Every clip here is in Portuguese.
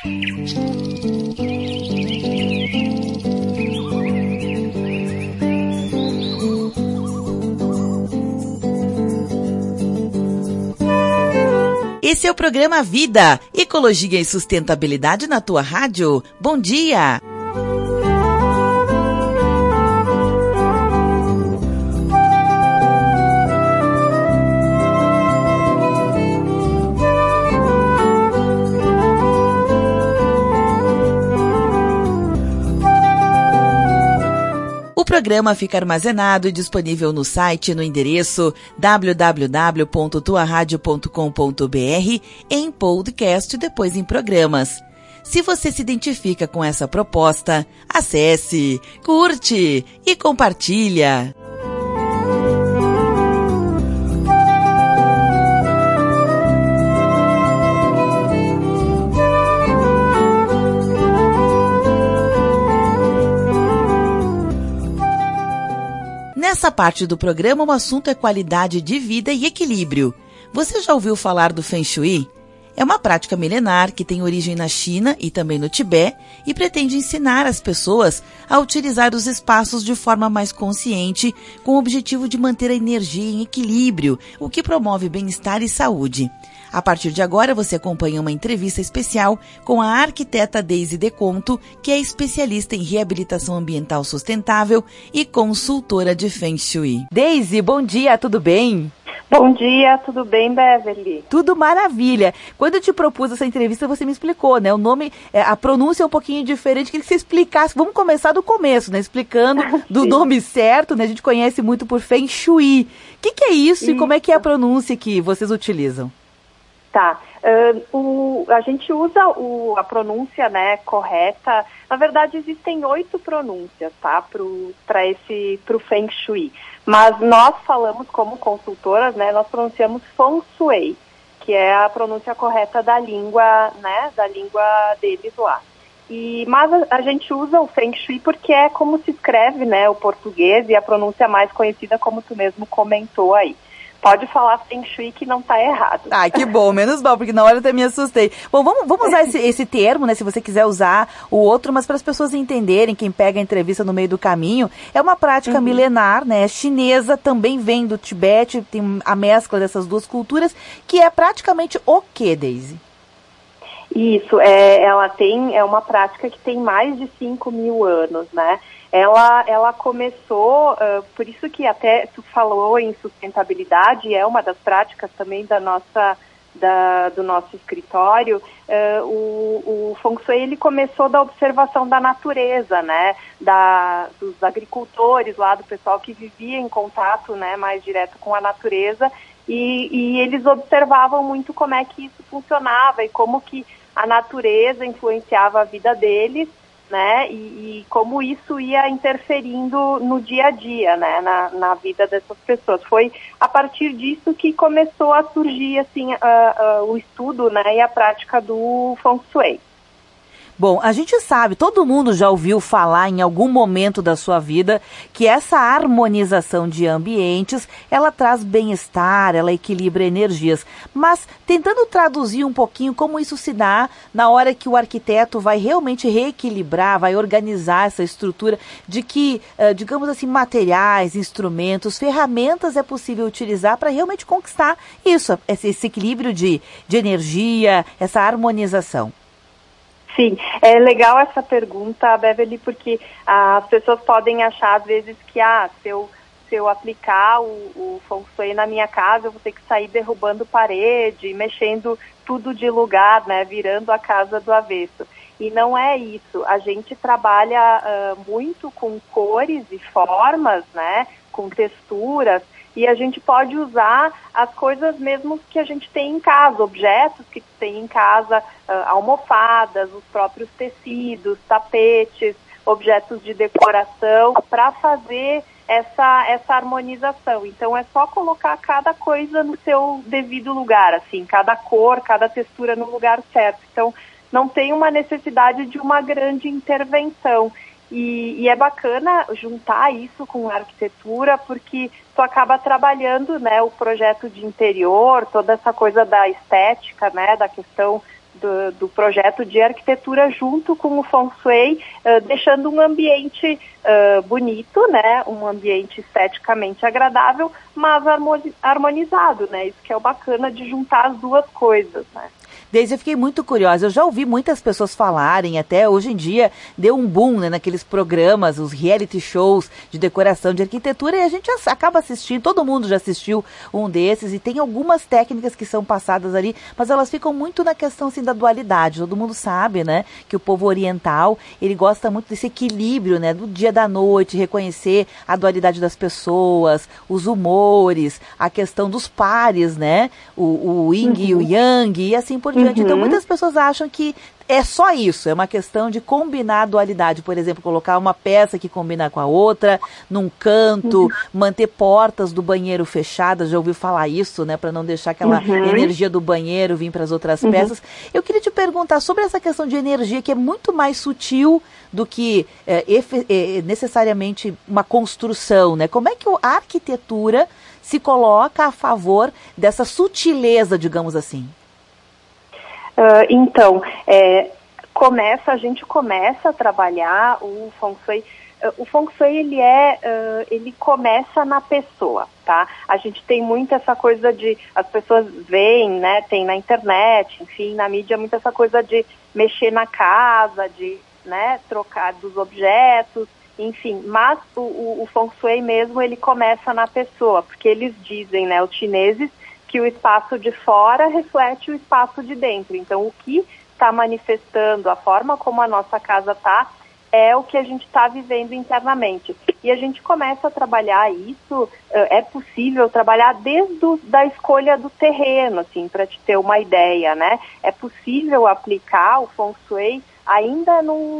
Esse é o programa Vida, Ecologia e Sustentabilidade na tua rádio. Bom dia! O programa fica armazenado e disponível no site no endereço www.tuaradio.com.br, em podcast e depois em programas. Se você se identifica com essa proposta, acesse, curte e compartilha. Nessa parte do programa, o assunto é qualidade de vida e equilíbrio. Você já ouviu falar do Feng Shui? É uma prática milenar que tem origem na China e também no Tibete e pretende ensinar as pessoas a utilizar os espaços de forma mais consciente, com o objetivo de manter a energia em equilíbrio, o que promove bem-estar e saúde. A partir de agora, você acompanha uma entrevista especial com a arquiteta Deise Deconto, que é especialista em reabilitação ambiental sustentável e consultora de Feng Shui. Deise, bom dia, tudo bem? Bom dia, tudo bem, Beverly? Tudo maravilha. Quando eu te propus essa entrevista, você me explicou, né? O nome, a pronúncia é um pouquinho diferente, queria que você explicasse. Vamos começar do começo, né? Explicando do nome certo, né? A gente conhece muito por Feng Shui. O que é isso e como é que é a pronúncia que vocês utilizam? Tá, a gente usa a pronúncia, né, correta. Na verdade, existem 8 pronúncias, tá, pro Feng Shui. Mas nós falamos como consultoras, né, nós pronunciamos Feng Shui, que é a pronúncia correta da língua, né, da língua deles lá. Mas a gente usa o Feng Shui porque é como se escreve, né, o português, e a pronúncia mais conhecida, como tu mesmo comentou aí. Pode falar Feng Shui que não está errado. Ai, que bom, menos mal, porque na hora eu até me assustei. Bom, vamos usar esse termo, né, se você quiser usar o outro, mas para as pessoas entenderem, quem pega a entrevista no meio do caminho, é uma prática milenar, né, chinesa, também vem do Tibete, tem a mescla dessas duas culturas, que é praticamente o quê, Deise? Isso, ela é uma prática que tem mais de 5.000 anos, né? Ela começou, por isso que até tu falou em sustentabilidade, é uma das práticas também do nosso escritório. O Feng Shui, ele começou da observação da natureza, né, dos agricultores lá, do pessoal que vivia em contato, né, mais direto com a natureza, e eles observavam muito como é que isso funcionava e como que a natureza influenciava a vida deles, né, e como isso ia interferindo no dia a dia, né, na vida dessas pessoas. Foi a partir disso que começou a surgir, assim, o estudo, né, e a prática do Feng Shui. Bom, a gente sabe, todo mundo já ouviu falar em algum momento da sua vida que essa harmonização de ambientes, ela traz bem-estar, ela equilibra energias. Mas tentando traduzir um pouquinho como isso se dá na hora que o arquiteto vai realmente reequilibrar, vai organizar essa estrutura, de que, digamos assim, materiais, instrumentos, ferramentas é possível utilizar para realmente conquistar isso, esse equilíbrio de energia, essa harmonização. Sim, é legal essa pergunta, Beverly, porque as pessoas podem achar, às vezes, que se eu aplicar o Feng Shui na minha casa, eu vou ter que sair derrubando parede, mexendo tudo de lugar, né, virando a casa do avesso. E não é isso. A gente trabalha muito com cores e formas, né, com texturas, e a gente pode usar as coisas mesmo que a gente tem em casa, objetos que tem em casa, almofadas, os próprios tecidos, tapetes, objetos de decoração, para fazer essa harmonização. Então é só colocar cada coisa no seu devido lugar, assim, cada cor, cada textura no lugar certo. Então não tem uma necessidade de uma grande intervenção. E é bacana juntar isso com a arquitetura, porque tu acaba trabalhando, né, o projeto de interior, toda essa coisa da estética, né, da questão do projeto de arquitetura junto com o Feng Shui, deixando um ambiente bonito, né? Um ambiente esteticamente agradável, mas harmonizado, né? Isso que é o bacana de juntar as duas coisas, né? Deise, eu fiquei muito curiosa, eu já ouvi muitas pessoas falarem, até hoje em dia deu um boom, né, naqueles programas, os reality shows de decoração de arquitetura, e a gente acaba assistindo, todo mundo já assistiu um desses, e tem algumas técnicas que são passadas ali, mas elas ficam muito na questão assim, da dualidade. Todo mundo sabe, né, que o povo oriental, ele gosta muito desse equilíbrio, né, do dia da noite, reconhecer a dualidade das pessoas, os humores, a questão dos pares, né, o yin e o yang, e assim por diante. Então, muitas pessoas acham que é só isso, é uma questão de combinar a dualidade, por exemplo, colocar uma peça que combina com a outra, num canto, manter portas do banheiro fechadas, já ouviu falar isso, né, para não deixar aquela energia do banheiro vir para as outras peças. Eu queria te perguntar sobre essa questão de energia, que é muito mais sutil do que necessariamente uma construção, né? Como é que a arquitetura se coloca a favor dessa sutileza, digamos assim? Então, a gente começa a trabalhar o Feng Shui. O Feng Shui, ele começa na pessoa, tá? A gente tem muito essa coisa de, as pessoas veem, né, tem na internet, enfim, na mídia, muito essa coisa de mexer na casa, de, né, trocar dos objetos, enfim, mas o Feng Shui mesmo, ele começa na pessoa, porque eles dizem, né, os chineses, que o espaço de fora reflete o espaço de dentro. Então, o que está manifestando, a forma como a nossa casa está, é o que a gente está vivendo internamente. E a gente começa a trabalhar isso, é possível trabalhar desde da escolha do terreno, assim, para te ter uma ideia, né? É possível aplicar o Feng Shui ainda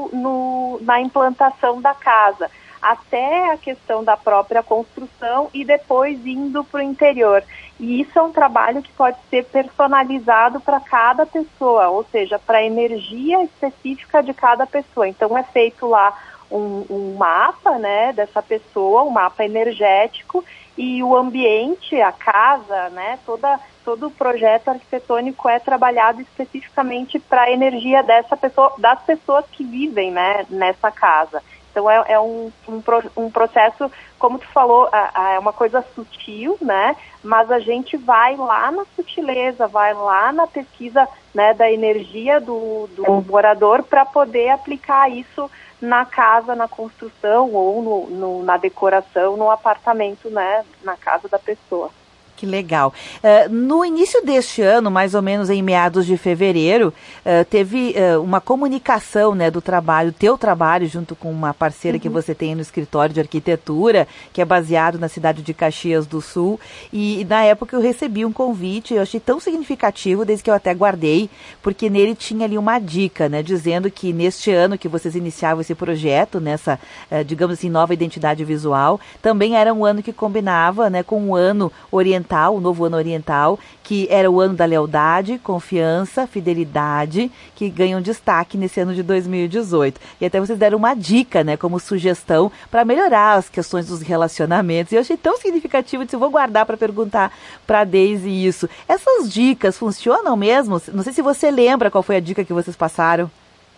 na implantação da casa, até a questão da própria construção e depois indo para o interior. E isso é um trabalho que pode ser personalizado para cada pessoa, ou seja, para a energia específica de cada pessoa. Então é feito lá um mapa, né, dessa pessoa, um mapa energético, e o ambiente, a casa, né, todo o projeto arquitetônico é trabalhado especificamente para a energia dessa pessoa, das pessoas que vivem, né, nessa casa. Então é um processo, como tu falou, é uma coisa sutil, né? Mas a gente vai lá na sutileza, vai lá na pesquisa, né, da energia do morador para poder aplicar isso na casa, na construção ou na decoração, no apartamento, né, na casa da pessoa. Que legal. No início deste ano, mais ou menos em meados de fevereiro, teve uma comunicação, né, do trabalho, teu trabalho, junto com uma parceira que você tem no escritório de arquitetura, que é baseado na cidade de Caxias do Sul, e na época eu recebi um convite, eu achei tão significativo, desde que eu até guardei, porque nele tinha ali uma dica, né, dizendo que neste ano que vocês iniciavam esse projeto, nessa, digamos assim, nova identidade visual, também era um ano que combinava, né, com um ano oriental, o novo ano oriental, que era o ano da lealdade, confiança, fidelidade, que ganham destaque nesse ano de 2018. E até vocês deram uma dica, né, como sugestão para melhorar as questões dos relacionamentos. E eu achei tão significativo, eu vou guardar para perguntar para a Deise isso. Essas dicas funcionam mesmo? Não sei se você lembra qual foi a dica que vocês passaram.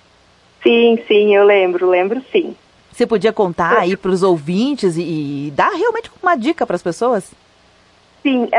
Sim, eu lembro sim. Você podia contar aí para os ouvintes e dar realmente uma dica para as pessoas? Sim,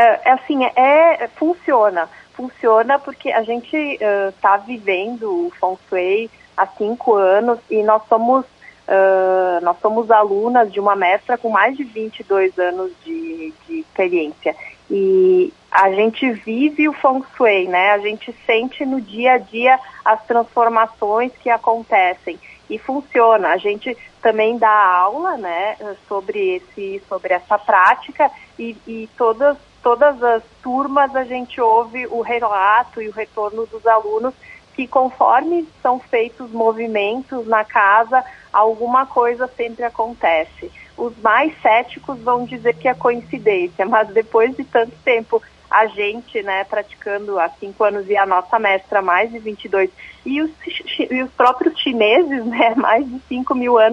funciona porque a gente está vivendo o Feng Shui há 5 anos e nós somos alunas de uma mestra com mais de 22 anos de experiência. E a gente vive o Feng Shui, né? A gente sente no dia a dia as transformações que acontecem. E funciona. A gente também dá aula, né, sobre essa prática e todas as turmas a gente ouve o relato e o retorno dos alunos que conforme são feitos movimentos na casa, alguma coisa sempre acontece. Os mais céticos vão dizer que é coincidência, mas depois de tanto tempo a gente, né, praticando há 5 anos e a nossa mestra há mais de 22, e os próprios chineses, né, mais de 5 mil anos,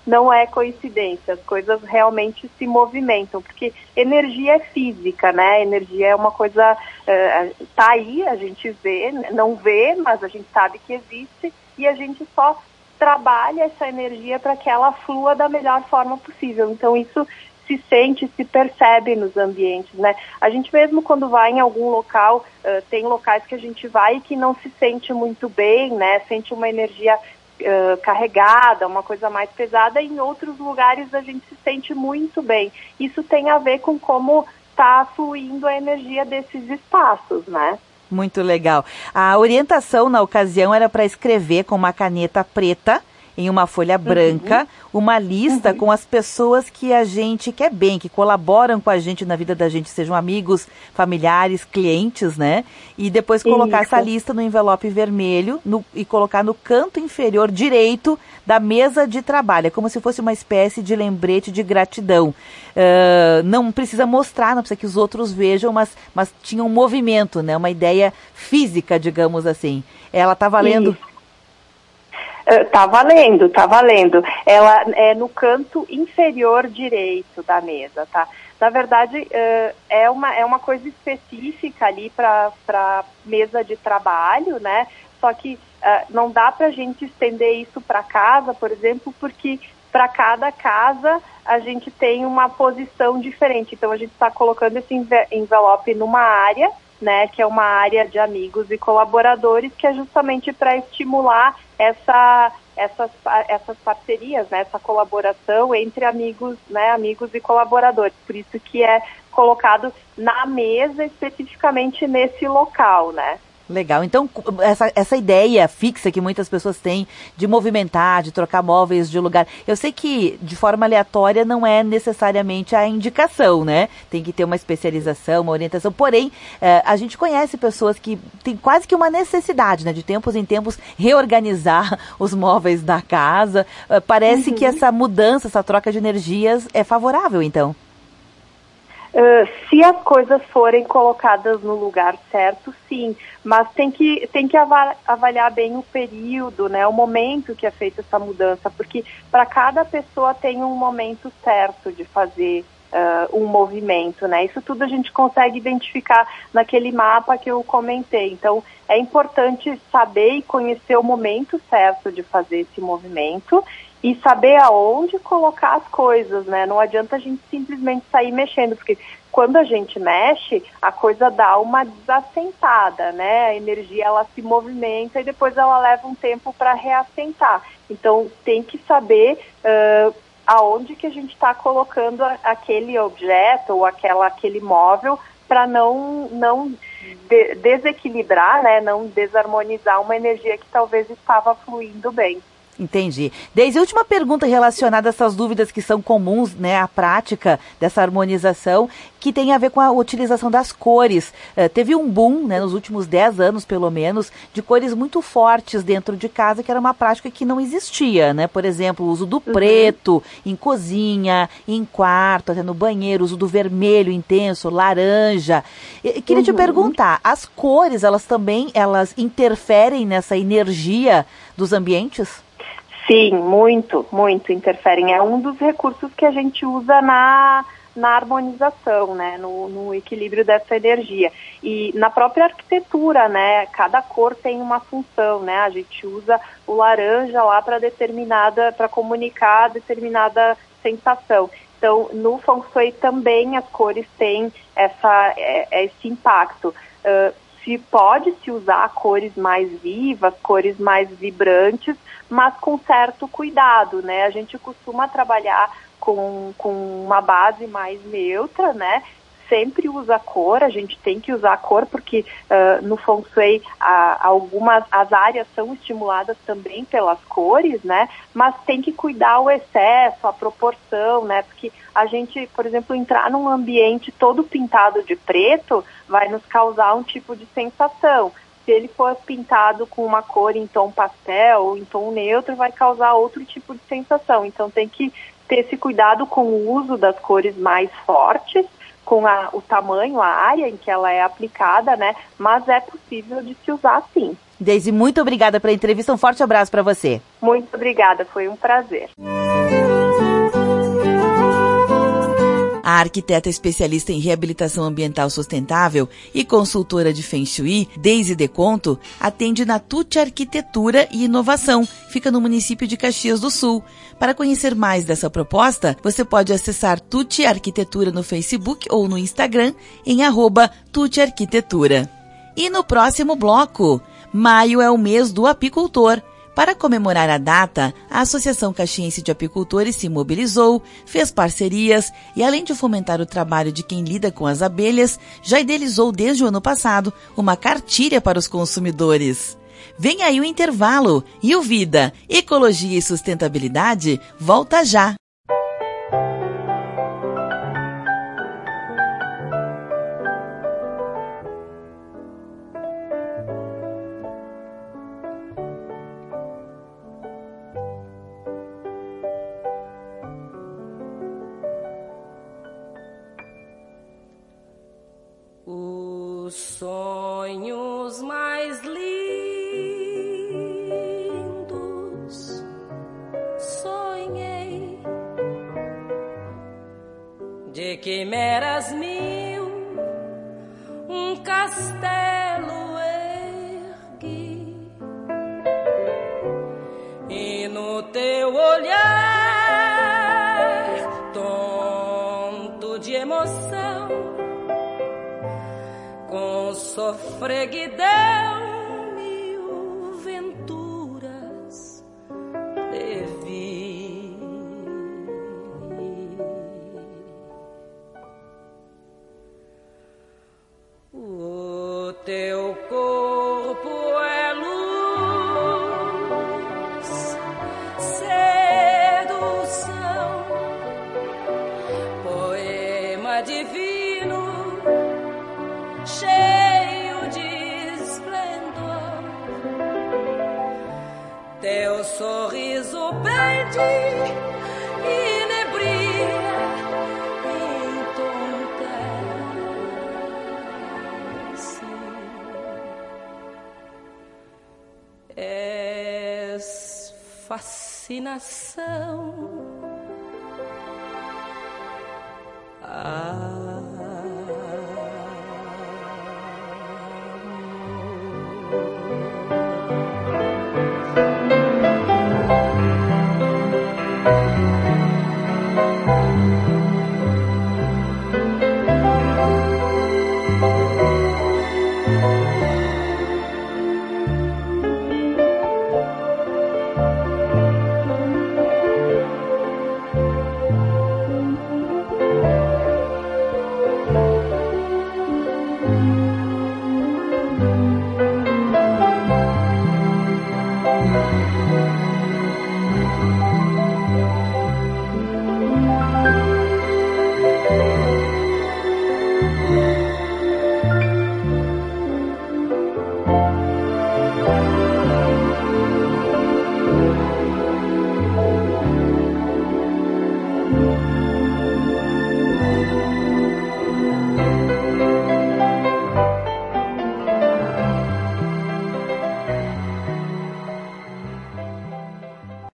não é coincidência, as coisas realmente se movimentam, porque energia é física, né? Energia é uma coisa, tá aí, a gente vê, não vê, mas a gente sabe que existe, e a gente só trabalha essa energia para que ela flua da melhor forma possível. Então isso se sente, se percebe nos ambientes, né? A gente mesmo quando vai em algum local, tem locais que a gente vai e que não se sente muito bem, né? Sente uma energia carregada, uma coisa mais pesada, e em outros lugares a gente se sente muito bem. Isso tem a ver com como está fluindo a energia desses espaços, né? Muito legal. A orientação na ocasião era para escrever com uma caneta preta em uma folha branca, uma lista com as pessoas que a gente quer bem, que colaboram com a gente na vida da gente, sejam amigos, familiares, clientes, né? E depois colocar essa lista no envelope vermelho e colocar no canto inferior direito da mesa de trabalho. É como se fosse uma espécie de lembrete de gratidão. Não precisa mostrar, não precisa que os outros vejam, mas tinha um movimento, né? Uma ideia física, digamos assim. Ela está valendo... Tá valendo. Ela é no canto inferior direito da mesa, tá? Na verdade, é uma coisa específica ali para mesa de trabalho, né? Só que não dá para a gente estender isso para casa, por exemplo, porque para cada casa a gente tem uma posição diferente. Então, a gente está colocando esse envelope numa área, né, que é uma área de amigos e colaboradores, que é justamente para estimular essas parcerias, né, essa colaboração entre amigos, né, amigos e colaboradores. Por isso que é colocado na mesa, especificamente nesse local, né. Legal. Então, essa ideia fixa que muitas pessoas têm de movimentar, de trocar móveis de lugar, eu sei que de forma aleatória não é necessariamente a indicação, né? Tem que ter uma especialização, uma orientação. Porém, a gente conhece pessoas que têm quase que uma necessidade, né? De tempos em tempos, reorganizar os móveis da casa. Parece que essa mudança, essa troca de energias é favorável, então. Se as coisas forem colocadas no lugar certo, sim, mas tem que avaliar bem o período, né, o momento que é feita essa mudança, porque para cada pessoa tem um momento certo de fazer um movimento, né, isso tudo a gente consegue identificar naquele mapa que eu comentei. Então é importante saber e conhecer o momento certo de fazer esse movimento e saber aonde colocar as coisas, né? Não adianta a gente simplesmente sair mexendo, porque quando a gente mexe, a coisa dá uma desassentada, né? A energia, ela se movimenta e depois ela leva um tempo para reassentar. Então, tem que saber aonde que a gente está colocando aquele objeto ou aquele móvel para não desequilibrar, né? Não desarmonizar uma energia que talvez estava fluindo bem. Entendi. Deise, última pergunta relacionada a essas dúvidas que são comuns, né, à prática dessa harmonização, que tem a ver com a utilização das cores. Teve um boom, né, nos últimos 10 anos, pelo menos, de cores muito fortes dentro de casa, que era uma prática que não existia, né? Por exemplo, o uso do preto em cozinha, em quarto, até no banheiro, o uso do vermelho intenso, laranja. Queria te perguntar, as cores, elas interferem nessa energia dos ambientes? Sim, muito interferem. É um dos recursos que a gente usa na harmonização, né, no equilíbrio dessa energia. E na própria arquitetura, né, cada cor tem uma função, né, a gente usa o laranja lá para comunicar determinada sensação. Então, no Feng Shui também as cores têm esse impacto. Pode-se usar cores mais vivas, cores mais vibrantes, mas com certo cuidado, né? A gente costuma trabalhar com uma base mais neutra, né? Sempre usa cor, a gente tem que usar cor porque no Feng Shui as áreas são estimuladas também pelas cores, né? Mas tem que cuidar o excesso, a proporção, né? Porque a gente, por exemplo, entrar num ambiente todo pintado de preto vai nos causar um tipo de sensação. Se ele for pintado com uma cor em tom pastel ou em tom neutro, vai causar outro tipo de sensação. Então tem que ter esse cuidado com o uso das cores mais fortes, com o tamanho, a área em que ela é aplicada, né? Mas é possível de se usar sim. Deise, muito obrigada pela entrevista. Um forte abraço para você. Muito obrigada, foi um prazer. A arquiteta especialista em reabilitação ambiental sustentável e consultora de Feng Shui, Deise Deconto, atende na Tuti Arquitetura e Inovação, fica no município de Caxias do Sul. Para conhecer mais dessa proposta, você pode acessar Tuti Arquitetura no Facebook ou no Instagram em @tutiarquitetura. E no próximo bloco, maio é o mês do apicultor. Para comemorar a data, a Associação Caxiense de Apicultores se mobilizou, fez parcerias e, além de fomentar o trabalho de quem lida com as abelhas, já idealizou desde o ano passado uma cartilha para os consumidores. Vem aí o intervalo e o Vida, Ecologia e Sustentabilidade volta já. Os sonhos mais lindos sonhei, de quimeras mil, um castelo ergui, e no teu olhar, tonto de emoção, com sofreguidão, mil venturas devi. O teu corpo é luz, sedução, poema divino, cheio de esplendor. Teu sorriso prende, inebria, entontece. És fascinação,